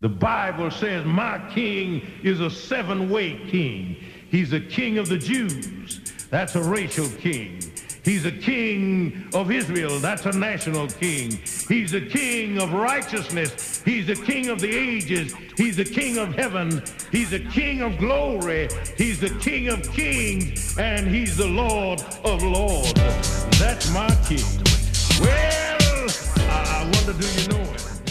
The Bible says my king is a seven-way king. He's a king of the Jews. That's a racial king. He's a king of Israel. That's a national king. He's a king of righteousness. He's the king of the ages. He's the king of heaven. He's the king of glory. He's the king of kings. And he's the Lord of lords. That's my king. Well, I wonder, do you know it?